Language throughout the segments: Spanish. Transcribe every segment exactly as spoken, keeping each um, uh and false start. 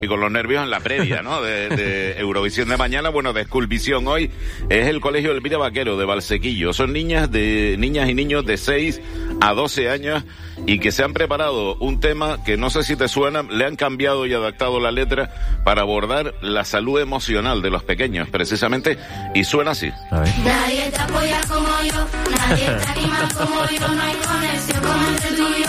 Y con los nervios en la previa, ¿no? De, de Eurovisión de mañana, bueno, de Schoolvisión hoy, es el Colegio Elvira Vaquero de Valsequillo. Son niñas de niñas y niños de seis a doce años y que se han preparado un tema que no sé si te suena, le han cambiado y adaptado la letra para abordar la salud emocional de los pequeños, precisamente, y suena así. A ver. Nadie te apoya como yo, nadie te anima como yo, no hay conexión como entre tú y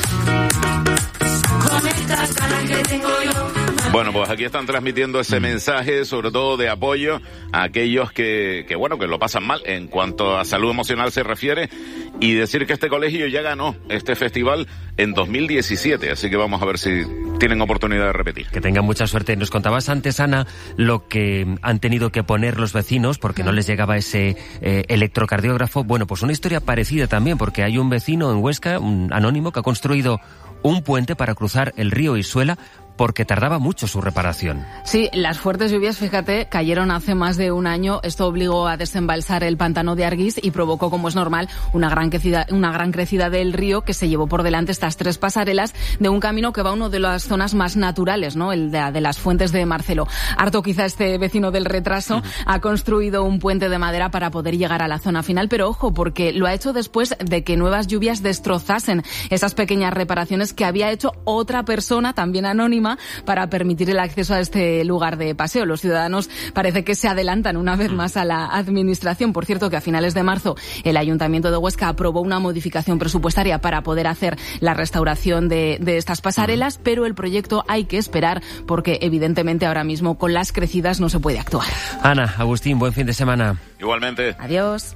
yo. Con estas ganas que tengo yo. Bueno, pues aquí están transmitiendo ese mensaje, sobre todo de apoyo a aquellos que, que, bueno, que lo pasan mal en cuanto a salud emocional se refiere, y decir que este colegio ya ganó este festival en dos mil diecisiete, así que vamos a ver si tienen oportunidad de repetir. Que tengan mucha suerte. Nos contabas antes, Ana, lo que han tenido que poner los vecinos porque no les llegaba ese eh, electrocardiógrafo. Bueno, pues una historia parecida también, porque hay un vecino en Huesca, un anónimo, que ha construido un puente para cruzar el río Isuela porque tardaba mucho su reparación. Sí, las fuertes lluvias, fíjate, cayeron hace más de un año. Esto obligó a desembalsar el pantano de Arguís y provocó, como es normal, una gran crecida, una gran crecida del río que se llevó por delante estas tres pasarelas de un camino que va a una de las zonas más naturales, ¿no? El de, de las fuentes de Marcelo. Harto quizá este vecino del retraso, uh-huh. ha construido un puente de madera para poder llegar a la zona final, pero ojo, porque lo ha hecho después de que nuevas lluvias destrozasen esas pequeñas reparaciones que había hecho otra persona, también anónima, para permitir el acceso a este lugar de paseo. Los ciudadanos parece que se adelantan una vez más a la administración. Por cierto, que a finales de marzo el Ayuntamiento de Huesca aprobó una modificación presupuestaria para poder hacer la restauración de, de estas pasarelas, pero el proyecto hay que esperar porque evidentemente ahora mismo con las crecidas no se puede actuar. Ana, Agustín, buen fin de semana. Igualmente. Adiós.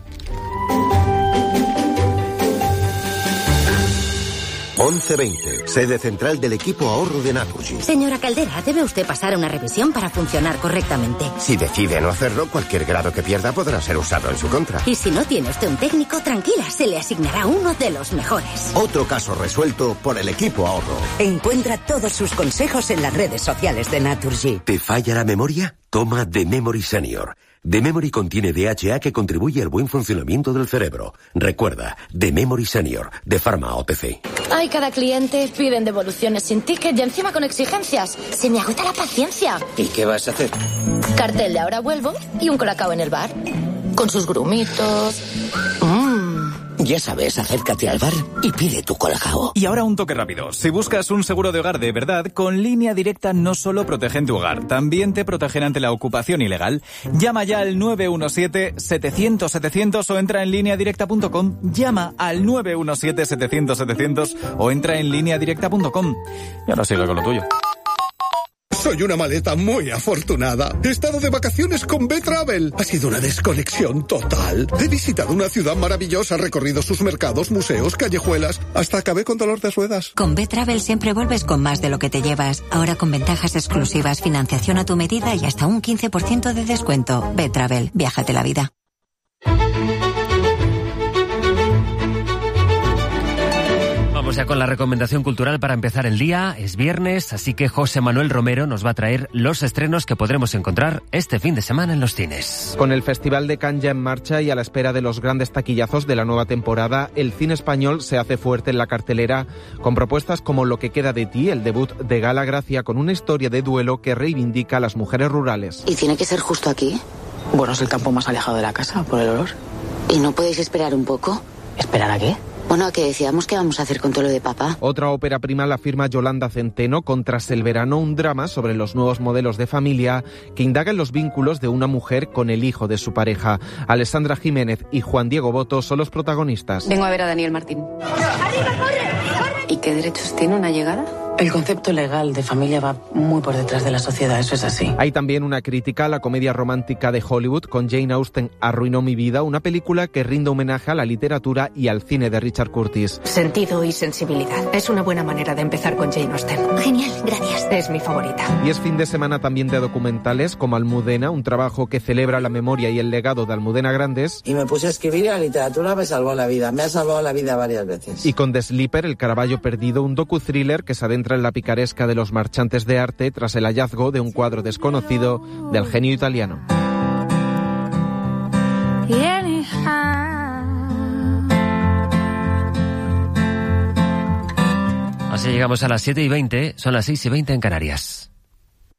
once veinte, sede central del equipo ahorro de Naturgy. Señora Caldera, debe usted pasar una revisión para funcionar correctamente. Si decide no hacerlo, cualquier grado que pierda podrá ser usado en su contra. Y si no tiene usted un técnico, tranquila, se le asignará uno de los mejores. Otro caso resuelto por el equipo ahorro. Encuentra todos sus consejos en las redes sociales de Naturgy. ¿Te falla la memoria? Toma The Memory Senior. The Memory contiene D H A que contribuye al buen funcionamiento del cerebro. Recuerda, The Memory Senior, de Pharma O T C. Ay, cada cliente piden devoluciones sin ticket y encima con exigencias. Se me agota la paciencia. ¿Y qué vas a hacer? Cartel de ahora vuelvo y un colacao en el bar. Con sus grumitos. Mmm. Ya sabes, acércate al bar y pide tu colacao. Y ahora un toque rápido. Si buscas un seguro de hogar de verdad, con Línea Directa no solo protegen tu hogar, también te protegen ante la ocupación ilegal. Llama ya al nueve uno siete, setecientos, setecientos o entra en línea directa punto com. Llama al nueve uno siete, setecientos, setecientos o entra en línea directa punto com. Y ahora sigue con lo tuyo. Soy una maleta muy afortunada. He estado de vacaciones con B-Travel. Ha sido una desconexión total. He visitado una ciudad maravillosa, recorrido sus mercados, museos, callejuelas. Hasta acabé con dolor de ruedas. Con B-Travel siempre vuelves con más de lo que te llevas. Ahora con ventajas exclusivas, financiación a tu medida y hasta un quince por ciento de descuento. B-Travel, viájate la vida. Vamos ya con la recomendación cultural para empezar el día. Es viernes, así que José Manuel Romero nos va a traer los estrenos que podremos encontrar este fin de semana en los cines. Con el Festival de Cannes ya en marcha y a la espera de los grandes taquillazos de la nueva temporada, el cine español se hace fuerte en la cartelera con propuestas como Lo que queda de ti, el debut de Gala Gracia, con una historia de duelo que reivindica a las mujeres rurales. ¿Y tiene que ser justo aquí? Bueno, es el campo más alejado de la casa, por el olor. ¿Y no podéis esperar un poco? ¿Esperar a qué? Bueno, que decíamos qué vamos a hacer con todo lo de papá. Otra ópera prima la firma Yolanda Centeno con Tras el verano, un drama sobre los nuevos modelos de familia que indaga en los vínculos de una mujer con el hijo de su pareja. Alessandra Jiménez y Juan Diego Boto son los protagonistas. Vengo a ver a Daniel Martín. ¡Arriba, corre! ¿Y qué derechos tiene una llegada? El concepto legal de familia va muy por detrás de la sociedad, eso es así. Hay también una crítica a la comedia romántica de Hollywood con Jane Austen, Arruinó mi vida, una película que rinde homenaje a la literatura y al cine de Richard Curtis. Sentido y sensibilidad. Es una buena manera de empezar con Jane Austen. Genial, gracias. Es mi favorita. Y es fin de semana también de documentales como Almudena, un trabajo que celebra la memoria y el legado de Almudena Grandes. Y me puse a escribir y la literatura me salvó la vida. Me ha salvado la vida varias veces. Y con The Sleeper, el Caravaggio perdido, un docu-thriller que se adentra en la picaresca de los marchantes de arte tras el hallazgo de un cuadro desconocido del genio italiano. Así llegamos a las siete y veinte, son las seis y veinte en Canarias.